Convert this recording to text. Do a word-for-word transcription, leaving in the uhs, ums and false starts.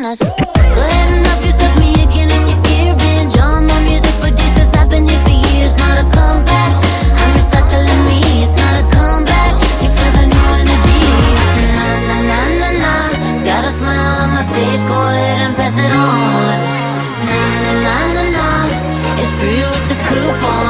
bananas. Go ahead and help yourself me again in your ear binge. All my music for days, cause I've been here for years. Not a comeback, I'm recycling me. It's not a comeback, you feel the new energy. Nah, nah, nah, nah, nah. Got a smile on my face, go ahead and pass it on. Nah, nah, nah, nah, nah. It's free with the coupon.